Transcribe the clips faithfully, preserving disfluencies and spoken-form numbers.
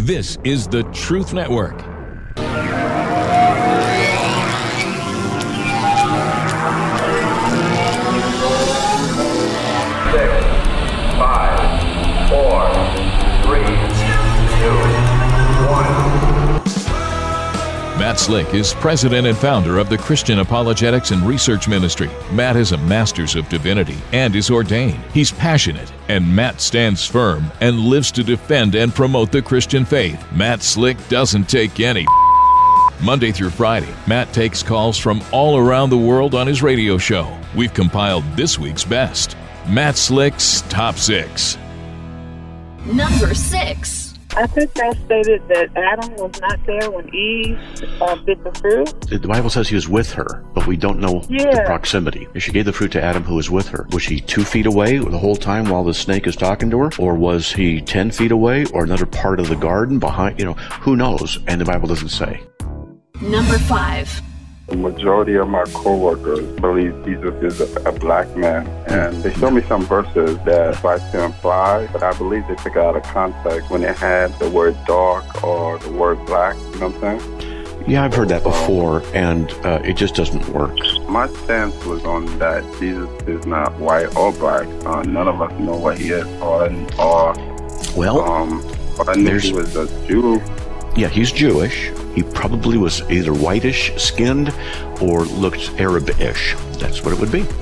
This is the Truth Network. Six, five, four, three, two, one. Matt Slick is president and founder of the Christian Apologetics and Research Ministry. Matt is a master's of divinity and is ordained. He's passionate, and Matt stands firm and lives to defend and promote the Christian faith. Matt Slick doesn't take any Monday through Friday, Matt takes calls from all around the world on his radio show. We've compiled this week's best. Matt Slick's Top Six. Number six. I think I stated that Adam was not there when Eve uh, bit the fruit. The Bible says he was with her, but we don't know Yeah. the proximity. If she gave the fruit to Adam, who was with her, was she two feet away the whole time while the snake is talking to her? Or was he ten feet away or another part of the garden behind? You know, who knows? And the Bible doesn't say. Number five. The majority of my coworkers believe Jesus is a, a black man, and they show me some verses that try to imply, but I believe they took it out of context when it had the word dark or the word black. You know what I'm saying? Yeah, I've heard that before, and uh, it just doesn't work. My stance was on that Jesus is not white or black. Uh, none of us know what he is, or, or Well, um, or I knew there's- he was a Jew. yeah, he's Jewish. He probably was either whitish skinned or looked Arab-ish. That's what it would be.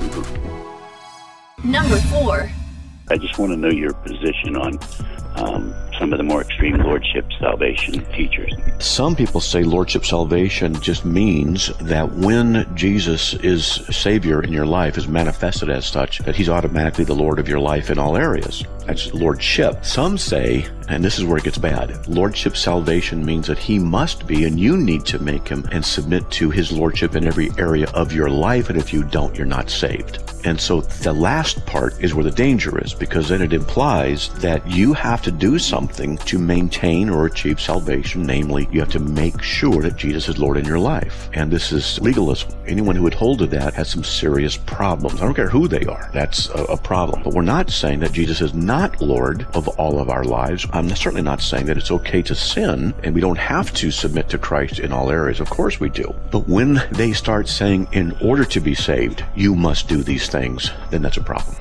Number four. I just want to know your position on um, some of the more extreme Lordship salvation teachers. Some people say Lordship salvation just means that when Jesus is Savior in your life, is manifested as such, that he's automatically the Lord of your life in all areas. That's Lordship. Some say, and this is where it gets bad, Lordship salvation means that he must be, and you need to make him and submit to his Lordship in every area of your life, and if you don't, you're not saved. And so the last part is where the danger is, because then it implies that you have to do something to maintain or achieve salvation. Namely, you have to make sure that Jesus is Lord in your life. And this is legalism. Anyone who would hold to that has some serious problems. I don't care who they are. That's a, a problem. But we're not saying that Jesus is not Lord of all of our lives. I'm certainly not saying that it's okay to sin and we don't have to submit to Christ in all areas. Of course we do. But when they start saying, in order to be saved, you must do these things, then that's a problem.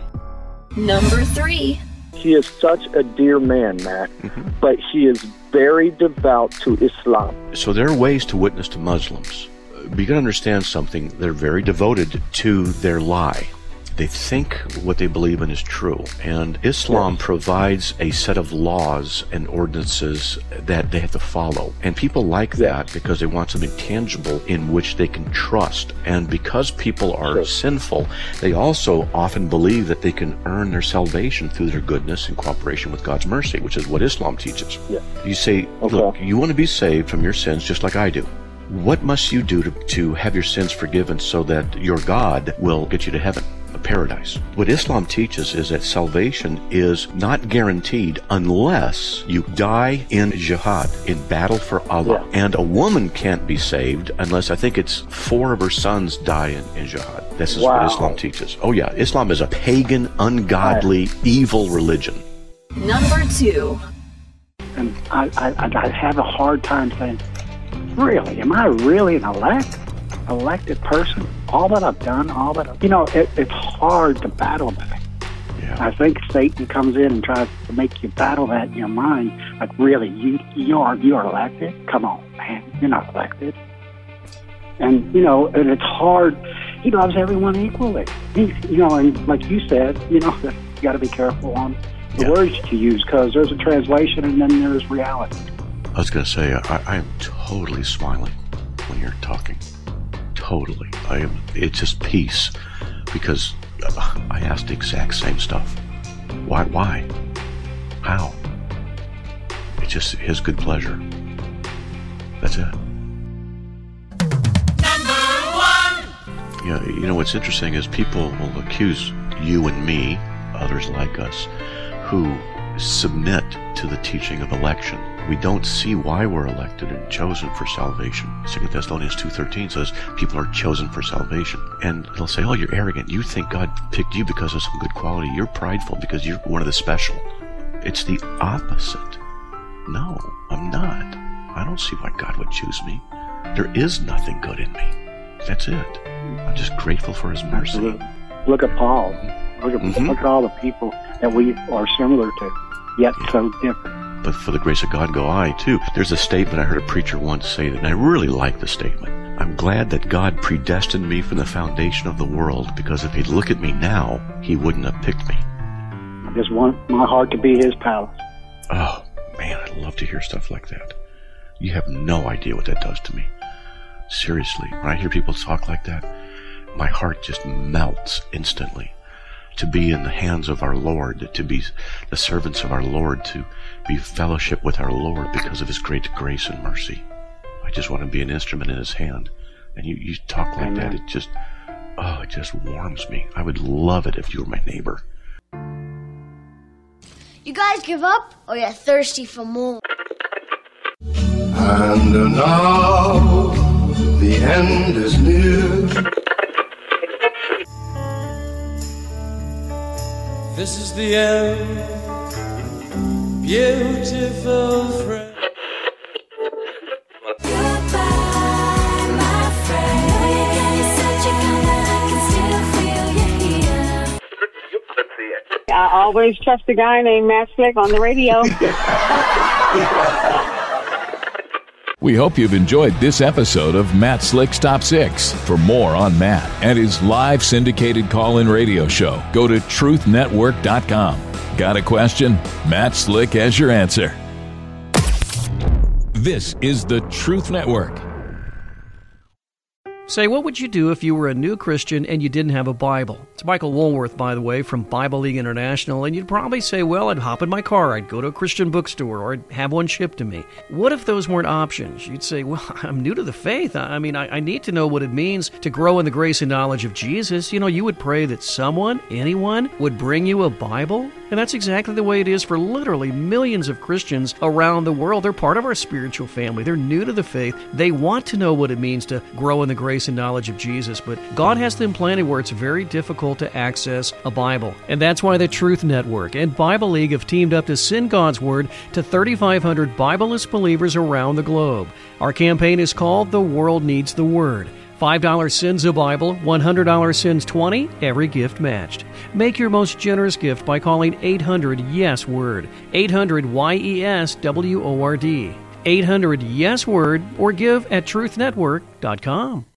Number three. He is such a dear man, Matt, Mm-hmm. but he is very devout to Islam. So there are ways to witness to Muslims. But you got to understand something. They're very devoted to their lie. They think what they believe in is true. And Islam provides a set of laws and ordinances that they have to follow. And people like that because they want something tangible in which they can trust. And because people are Sure. sinful, they also often believe that they can earn their salvation through their goodness and cooperation with God's mercy, which is what Islam teaches. Yeah. You say, Okay. look, you want to be saved from your sins just like I do. What must you do to, to have your sins forgiven so that your God will get you to heaven, a paradise? What Islam teaches is that salvation is not guaranteed unless you die in jihad, in battle for Allah. Yeah. And a woman can't be saved unless, I think it's four of her sons die in, in jihad. This is Wow. what Islam teaches. Oh yeah, Islam is a pagan, ungodly, evil religion. Number two. And I, I, I have a hard time saying, really, am I really an elect, elected person? All that I've done, all that, I've, you know, it, it's hard to battle that. Yeah. I think Satan comes in and tries to make you battle that in your mind. Like, really, you you are you are elected? Come on, man, you're not elected. And you know, and it's hard. He loves everyone equally. He, you know, and like you said, you know, you got to be careful on the Yeah. words you use, because there's a translation and then there's reality. I was going to say, I, I am totally smiling when you're talking. Totally. I am. It's just peace, because uh, I asked the exact same stuff. Why? Why? How? It's just His good pleasure. That's it. Number one. Yeah. You know what's interesting is people will accuse you and me, others like us, who submit to the teaching of election. We don't see why we're elected and chosen for salvation. Second Thessalonians two thirteen says people are chosen for salvation. And they'll say, oh, you're arrogant. You think God picked you because of some good quality. You're prideful because you're one of the special. It's the opposite. No, I'm not. I don't see why God would choose me. There is nothing good in me. That's it. I'm just grateful for His mercy. Absolutely. Look at Paul. Look at, Mm-hmm. look at all the people that we are similar to, yet Yeah. so different. But for the grace of God go I, too. There's a statement I heard a preacher once say, and I really like the statement. I'm glad that God predestined me from the foundation of the world, because if He'd look at me now, He wouldn't have picked me. I just want my heart to be His palace. Oh, man, I love to hear stuff like that. You have no idea what that does to me. Seriously, when I hear people talk like that, my heart just melts instantly. To be in the hands of our Lord, to be the servants of our Lord, to be fellowship with our Lord because of His great grace and mercy. I just want to be an instrument in His hand. And you, you talk like Amen. that, it just, oh, it just warms me. I would love it if you were my neighbor. You guys give up, or you're thirsty for more? And now the end is near. This is the end, beautiful friend. I always trust a guy named Matt Slick on the radio. We hope you've enjoyed this episode of Matt Slick's Top six. For more on Matt and his live syndicated call-in radio show, go to truth network dot com. Got a question? Matt Slick has your answer. This is the Truth Network. Say, what would you do if you were a new Christian and you didn't have a Bible? It's Michael Woolworth, by the way, from Bible League International, and you'd probably say, well, I'd hop in my car, I'd go to a Christian bookstore, or I'd have one shipped to me. What if those weren't options? You'd say, well, I'm new to the faith. I mean, I, I need to know what it means to grow in the grace and knowledge of Jesus. You know, you would pray that someone, anyone, would bring you a Bible. And that's exactly the way it is for literally millions of Christians around the world. They're part of our spiritual family. They're new to the faith. They want to know what it means to grow in the grace and knowledge of Jesus. But God has them planted where it's very difficult to access a Bible. And that's why the Truth Network and Bible League have teamed up to send God's Word to thirty-five hundred Bibleless believers around the globe. Our campaign is called The World Needs the Word. five dollars sends a Bible, one hundred dollars sends twenty, every gift matched. Make your most generous gift by calling eight hundred YES WORD, eight hundred Y E S W O R D, eight hundred YES WORD, or give at truth network dot com.